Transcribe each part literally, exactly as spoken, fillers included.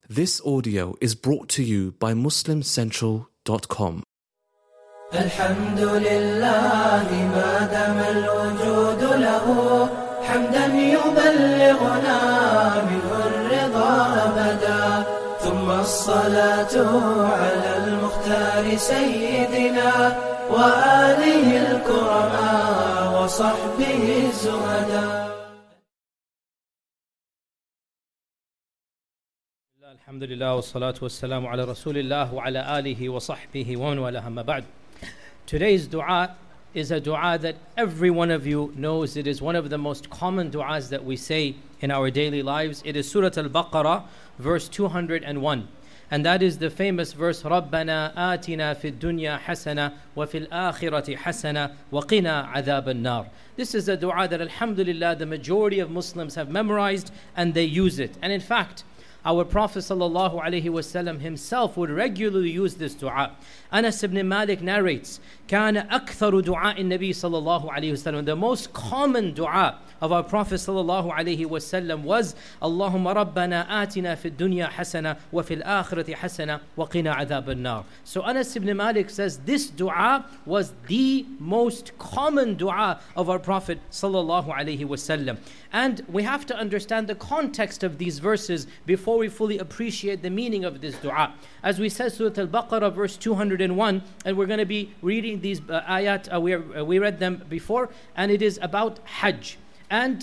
This audio is brought to you by muslim central dot com. الحمد لله ما دام الوجود له حمدا يبلغنا منه الرضا أبدا ثم الصلاة على المختار سيدنا وآله الكرماء وصحبه الزهداء. الحمد لله والصلاة والسلام على رسول الله وعلى آله وصحبه ومن والاه أما بعد. Today's dua is a dua that every one of you knows. It is one of the most common duas that we say in our daily lives. It is Surah Al-Baqarah, verse two hundred one. And that is the famous verse, رَبَّنَا آتِنَا فِي الدُّنْيَا حَسَنَةً وَفِي الْآخِرَةِ حَسَنَةً وَقِنَا عَذَابَ النَّارِ. This is a dua that, alhamdulillah, the majority of Muslims have memorized and they use it. And in fact, our Prophet sallallahu alaihi wasallam himself would regularly use this dua. Anas ibn Malik narrates, كان أكثر دعاء النبي صلى الله عليه وسلم. The most common dua of our Prophet sallallahu alaihi wasallam was, اللهم ربنا آتنا في الدنيا حسنة وفي الآخرة حسنة وقنا عذاب النار. So Anas ibn Malik says this dua was the most common dua of our Prophet sallallahu alaihi wasallam. And we have to understand the context of these verses before we fully appreciate the meaning of this dua. As we said, Surah Al-Baqarah, verse two hundred one, and we're going to be reading these uh, ayat, uh, we, uh, we read them before, and it is about Hajj. And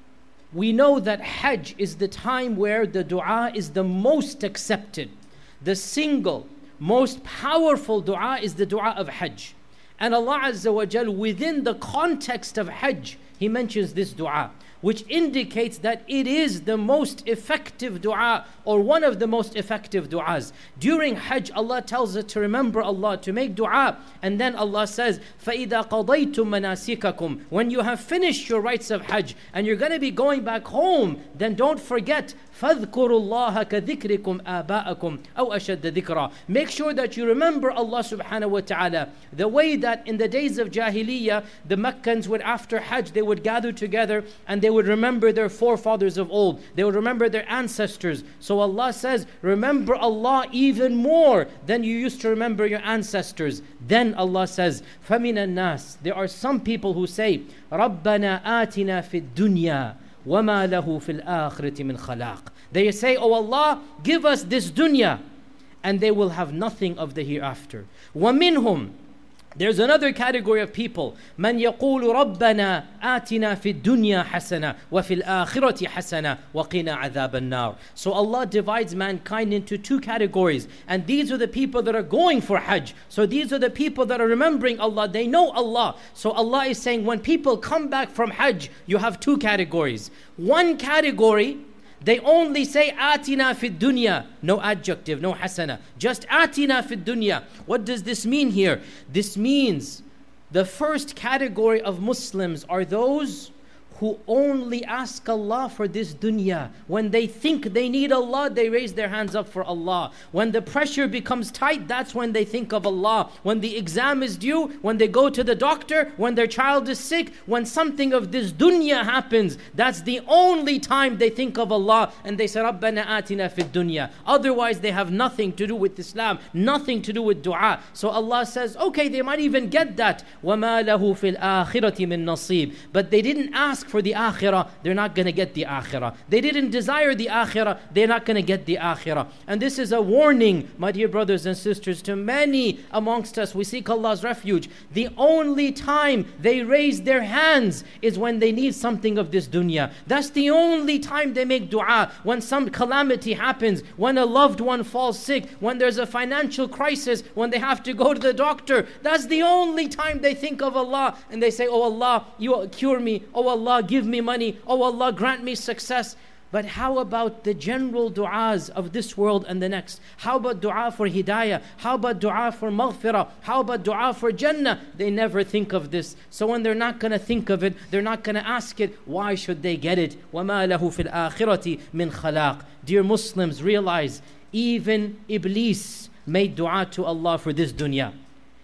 we know that Hajj is the time where the dua is the most accepted. The single, most powerful dua is the dua of Hajj. And Allah Azza wa Jal, within the context of Hajj, He mentions this dua, which indicates that it is the most effective dua, or one of the most effective duas. During Hajj, Allah tells us to remember Allah, to make dua, and then Allah says, فَإِذَا قَضَيْتُم مَنَاسِكَكُمْ. When you have finished your rites of Hajj, and you're going to be going back home, then don't forget, فَاذْكُرُوا اللَّهَ كَذِكْرِكُمْ آبَاءَكُمْ أَوْ أَشَدَّ ذِكْرًا. Make sure that you remember Allah subhanahu wa ta'ala, the way that in the days of Jahiliyyah, the Meccans would, after Hajj, they would gather together, and they would remember their forefathers of old. They would remember their ancestors. So Allah says, remember Allah even more than you used to remember your ancestors. Then Allah says, فَمِنَ النَّاسِ. There are some people who say, رَبَّنَا آتِنَا فِي الدُّنْيَا وَمَا لَهُ فِي الْآخِرَةِ مِنْ خَلَاقٍ. They say, oh Allah, give us this dunya, and they will have nothing of the hereafter. وَمِنْهُمْ. There's another category of people. من يقول ربنا آتنا في الدنيا حسنة وفي الآخرة حسنة وقنا عذاب النار. So Allah divides mankind into two categories. And these are the people that are going for Hajj. So these are the people that are remembering Allah. They know Allah. So Allah is saying, when people come back from Hajj, you have two categories. One category, they only say atina fid dunya, no adjective, no hasana, just atina fid dunya. What does this mean here? This means the first category of Muslims are those who only ask Allah for this dunya. When they think they need Allah, they raise their hands up for Allah. When the pressure becomes tight, that's when they think of Allah. When the exam is due, when they go to the doctor, when their child is sick, when something of this dunya happens, that's the only time they think of Allah, and they say, رَبَّنَا آتِنَا فِي الدُّنْيَا. Otherwise, they have nothing to do with Islam, nothing to do with dua. So Allah says, okay, they might even get that. وَمَا لَهُ فِي الْآخِرَةِ مِن نَصِيبٍ. But they didn't ask for the akhirah, they're not going to get the akhirah. They didn't desire the akhirah, they're not going to get the akhirah. And this is a warning, my dear brothers and sisters, to many amongst us. We seek Allah's refuge. The only time they raise their hands is when they need something of this dunya. That's the only time they make dua. When some calamity happens, when a loved one falls sick, when there's a financial crisis, when they have to go to the doctor, that's the only time they think of Allah, and they say, oh Allah, you cure me. Oh Allah, give me money. Oh Allah, grant me success. But how about the general du'as of this world and the next? How about dua for hidayah? How about dua for maghfirah? How about dua for Jannah? They never think of this. So when they're not going to think of it, they're not going to ask it, why should they get it? وَمَا لَهُ فِي الْآخِرَةِ مِنْ خَلَاقٍ. Dear Muslims, realize even Iblis made dua to Allah for this dunya.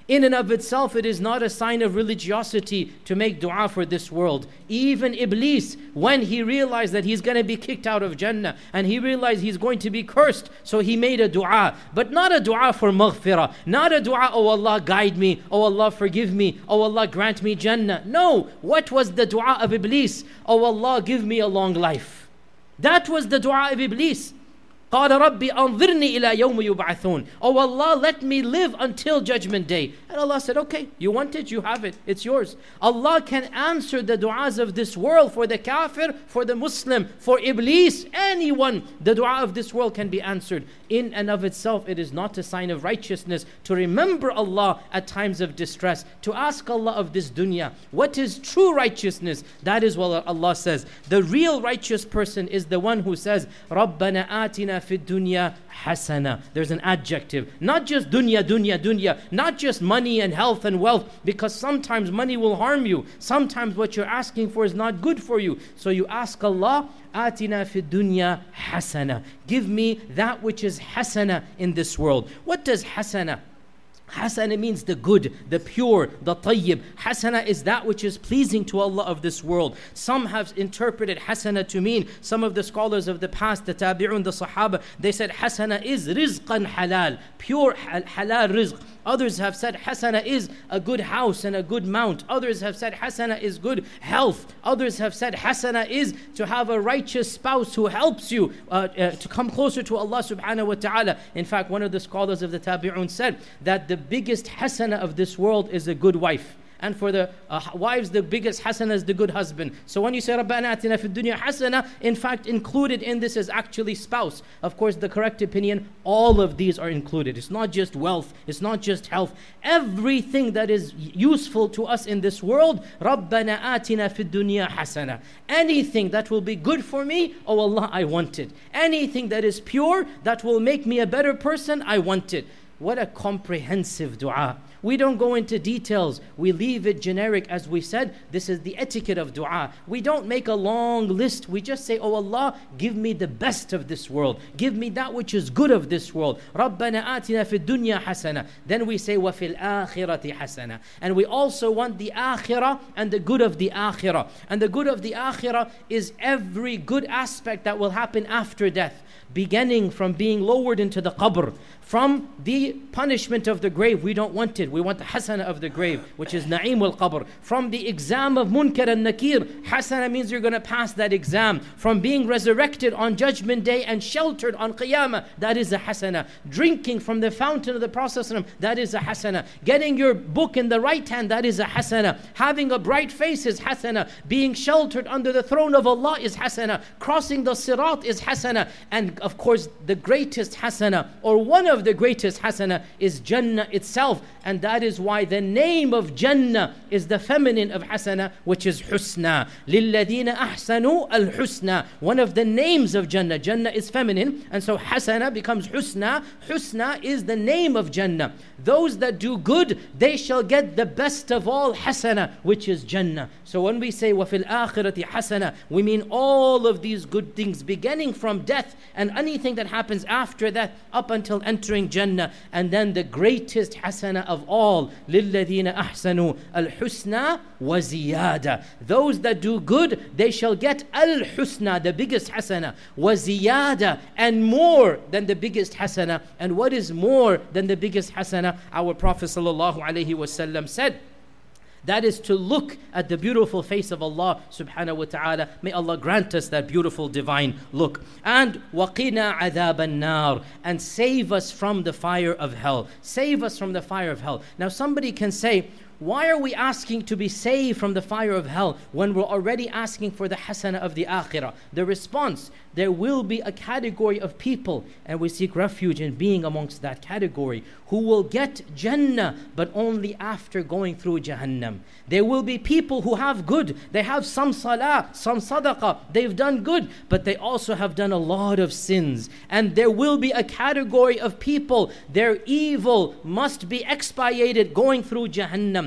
In and of itself, it is not a sign of religiosity to make dua for this world. Even Iblis, when he realized that he's going to be kicked out of Jannah, and he realized he's going to be cursed, so he made a dua. But not a dua for maghfirah, not a dua, oh Allah guide me, oh Allah forgive me, oh Allah grant me Jannah. No, what was the dua of Iblis? Oh Allah give me a long life. That was the dua of Iblis. قال ربي أنظرني إلى يوم يبعثون. Oh Allah, let me live until judgment day. And Allah said, okay, you want it, you have it, it's yours. Allah can answer the du'as of this world for the kafir, for the Muslim, for Iblis, anyone. The dua of this world can be answered. In and of itself, it is not a sign of righteousness to remember Allah at times of distress, to ask Allah of this dunya. What is true righteousness? That is what Allah says. The real righteous person is the one who says, رَبَّنَا آتِنَا فِي الدُّنْيَا حَسَنَةً. There's an adjective. Not just dunya, dunya, dunya. Not just money and health and wealth, because sometimes money will harm you. Sometimes what you're asking for is not good for you. So you ask Allah, آتِنَا فِي الدُّنْيَا حَسَنَةً. Give me that which is hasana in this world. What does hasana? Hasana means the good, the pure, the tayyib. Hasana is that which is pleasing to Allah of this world. Some have interpreted hasana to mean, some of the scholars of the past, the tabi'un, the sahaba, they said hasana is rizqan halal, pure halal rizq. Others have said hasana is a good house and a good mount. Others have said hasana is good health. Others have said hasana is to have a righteous spouse who helps you uh, uh, to come closer to Allah subhanahu wa ta'ala. In fact, one of the scholars of the tabi'un said that the biggest hasana of this world is a good wife. And for the uh, wives, the biggest hasana is the good husband. So when you say Rabbana atina fid dunya hasana, in fact, included in this is actually spouse. Of course, the correct opinion, all of these are included. It's not just wealth, it's not just health. Everything that is useful to us in this world, Rabbana atina fid dunya hasana. Anything that will be good for me, oh Allah, I want it. Anything that is pure, that will make me a better person, I want it. What a comprehensive dua. We don't go into details. We leave it generic. As we said, this is the etiquette of dua. We don't make a long list. We just say, oh Allah, give me the best of this world. Give me that which is good of this world. رَبَّنَا آتِنَا فِي الدُّنْيَا حَسَنَةً. Then we say, وَفِي الْآخِرَةِ حَسَنَةً. And we also want the akhirah and the good of the akhirah. And the good of the akhirah is every good aspect that will happen after death. Beginning from being lowered into the qabr, from the punishment of the grave, we don't want it. We want the hasana of the grave, which is na'im al-qabr. From the exam of munkar and nakir, hasana means you're going to pass that exam. From being resurrected on judgment day and sheltered on qiyamah, that is a hasana. Drinking from the fountain of the Prophet, that is a hasana. Getting your book in the right hand, that is a hasana. Having a bright face is hasana. Being sheltered under the throne of Allah is hasana. Crossing the sirat is hasana. And of course, the greatest hasana, or one of the greatest hasana, is Jannah itself. And that is why the name of Jannah is the feminine of hasana, which is husna. لِلَّذِينَ أَحْسَنُوا الْحُسْنَى. One of the names of Jannah. Jannah is feminine, and so hasana becomes husna. Husna is the name of Jannah. Those that do good, they shall get the best of all hasana, which is Jannah. So when we say وَفِي الْآخِرَةِ hasana, we mean all of these good things, beginning from death and anything that happens after that, up until entering Jannah. And then the greatest hasana of all, لِلَّذِينَ أَحْسَنُوا الْحُسْنَى وَزِيَادَةً. Those that do good, they shall get al-husna, the biggest hasana, وَزِيَادَةً, and more than the biggest hasana. And what is more than the biggest hasana? Our Prophet sallallahu alaihi wasallam said, that is to look at the beautiful face of Allah subhanahu wa ta'ala. May Allah grant us that beautiful divine look. And وَقِنَا عَذَابَ النَّارِ, and save us from the fire of hell. Save us from the fire of hell. Now somebody can say, why are we asking to be saved from the fire of hell when we're already asking for the hasana of the akhirah? The response, there will be a category of people, and we seek refuge in being amongst that category, who will get Jannah, but only after going through Jahannam. There will be people who have good, they have some salah, some sadaqah, they've done good, but they also have done a lot of sins. And there will be a category of people, their evil must be expiated going through Jahannam.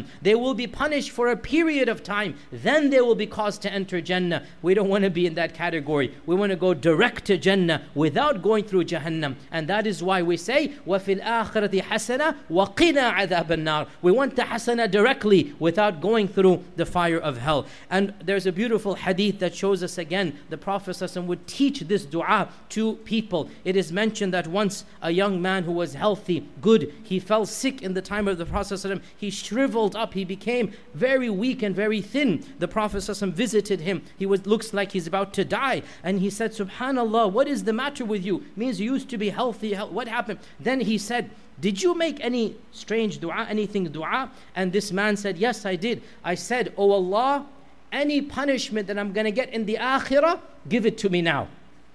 Jahannam. They will be punished for a period of time. Then they will be caused to enter Jannah. We don't want to be in that category. We want to go direct to Jannah without going through Jahannam. And that is why we say, وَفِي الْآخِرَةِ حَسَنَةً وَقِنَا عَذَابَ النَّارِ. We want the hasana directly without going through the fire of hell. And there's a beautiful hadith that shows us again, the Prophet ﷺ would teach this dua to people. It is mentioned that once a young man who was healthy, good, he fell sick in the time of the Prophet ﷺ. He shriveled up, he became very weak and very thin. The Prophet ﷺ visited him. He was looks like he's about to die. And he said, Subhanallah, what is the matter with you? Means you used to be healthy. What happened? Then he said, did you make any strange dua, anything dua? And this man said, yes, I did. I said, oh Allah, any punishment that I'm going to get in the akhirah, give it to me now.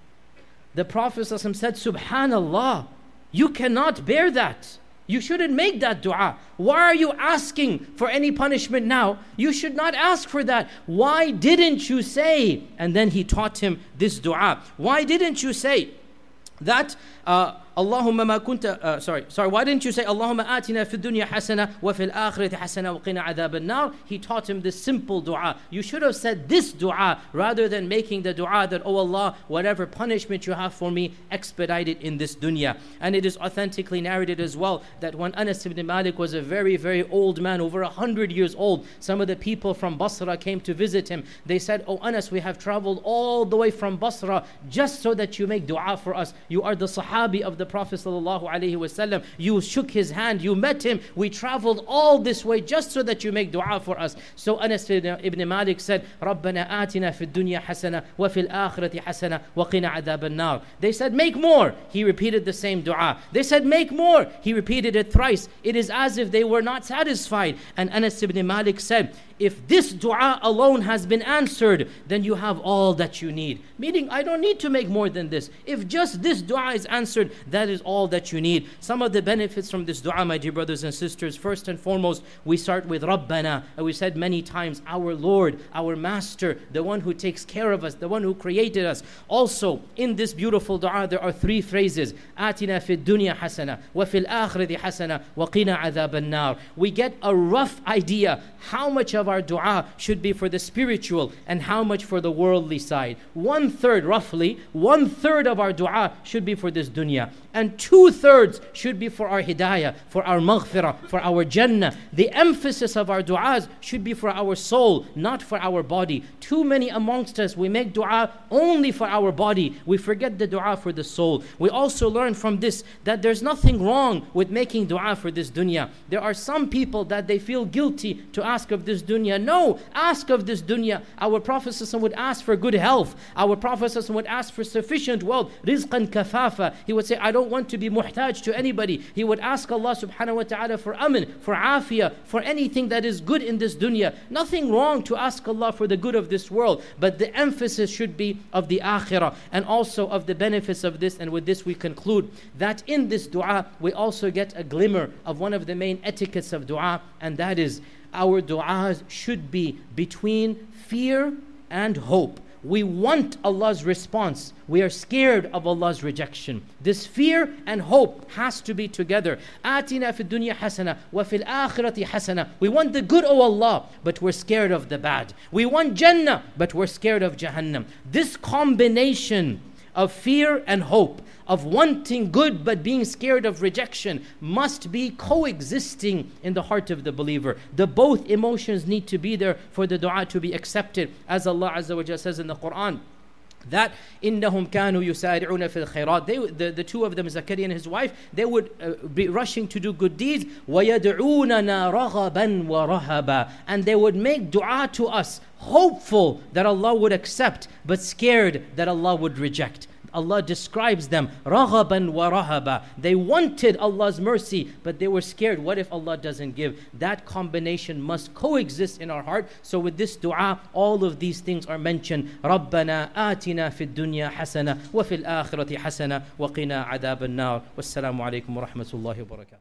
The Prophet ﷺ said, Subhanallah, you cannot bear that. You shouldn't make that dua. Why are you asking for any punishment now? You should not ask for that. Why didn't you say? And then he taught him this dua. Why didn't you say that? Uh, Allahumma ma kunta, uh, sorry, sorry, why didn't you say, Allahumma atina fi dunya hasana wa fil akhirati hasana wa qina adhab an-nar? He taught him this simple dua. You should have said this dua rather than making the dua that, oh Allah, whatever punishment you have for me, expedite it in this dunya. And it is authentically narrated as well that when Anas ibn Malik was a very, very old man, over a hundred years old, some of the people from Basra came to visit him. They said, oh Anas, we have traveled all the way from Basra just so that you make dua for us. You are the Sahabi of the Prophet sallallahu alaihi wasallam. You shook his hand, you met him. We traveled all this way just so that you make dua for us. So Anas ibn Malik said, Rabbana atina fi dunya hasana wa fil akhirati hasana wa qina adhab an-nar. They said, make more. He repeated the same dua. They said, make more. He repeated it thrice. It is as if they were not satisfied. And Anas ibn Malik said, if this dua alone has been answered, then you have all that you need. Meaning, I don't need to make more than this. If just this dua is answered, that is all that you need. Some of the benefits from this dua, my dear brothers and sisters, first and foremost, we start with Rabbana. And we said many times, our Lord, our Master, the one who takes care of us, the one who created us. Also, in this beautiful dua, there are three phrases. Atina fi dunya hasana, wa fil akhirati hasana, wa qina adhab an-nar. We get a rough idea how much of our dua should be for the spiritual and how much for the worldly side. One third, roughly, one third of our dua should be for this dunya. And two thirds should be for our hidayah, for our maghfirah, for our jannah. The emphasis of our du'as should be for our soul, not for our body. Too many amongst us, we make dua only for our body. We forget the dua for the soul. We also learn from this that there's nothing wrong with making dua for this dunya. There are some people that they feel guilty to ask of this dunya. No, ask of this dunya. Our Prophet ﷺ would ask for good health. Our Prophet ﷺ would ask for sufficient wealth. Rizqan kafafa. He would say, I don't want to be muhtaj to anybody. He would ask Allah subhanahu wa ta'ala for amin, for afiyah, for anything that is good in this dunya. Nothing wrong to ask Allah for the good of this world, but the emphasis should be of the akhirah and also of the benefits of this. And with this we conclude that in this dua we also get a glimmer of one of the main etiquettes of dua, and that is our du'as should be between fear and hope. We want Allah's response. We are scared of Allah's rejection. This fear and hope has to be together. Atina fi dunya hasana wa fil akhirati hasana. We want the good, oh Allah, but we're scared of the bad. We want Jannah, but we're scared of Jahannam. This combination of fear and hope, of wanting good but being scared of rejection, must be coexisting in the heart of the believer. The both emotions need to be there for the dua to be accepted. As Allah Azza wa Jalla says in the Quran, that innahum kanu yusari'una fil khairat. They, the, the two of them, Zakaria and his wife, they would uh, be rushing to do good deeds. وَيَدْعُونَنَا رَغَبًا وَرَهَبًا. And they would make dua to us, hopeful that Allah would accept, but scared that Allah would reject. Allah describes them, رَغَبًا وَرَهَبًا. They wanted Allah's mercy, but they were scared. What if Allah doesn't give? That combination must coexist in our heart. So with this dua, all of these things are mentioned. رَبَّنَا آتِنَا فِي الدُّنْيَا حَسَنَةً وَفِي الْآخِرَةِ حَسَنَةً وَقِنَا عَذَابَ النَّارِ وَالسَّلَامُ عَلَيْكُمْ وَرَحْمَةُ اللَّهِ وَبَرَكَاتُهُ.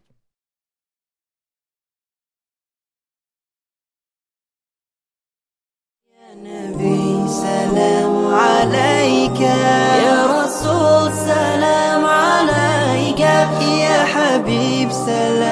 نبي سلام عليك يا رسول سلام عليك يا حبيب سلام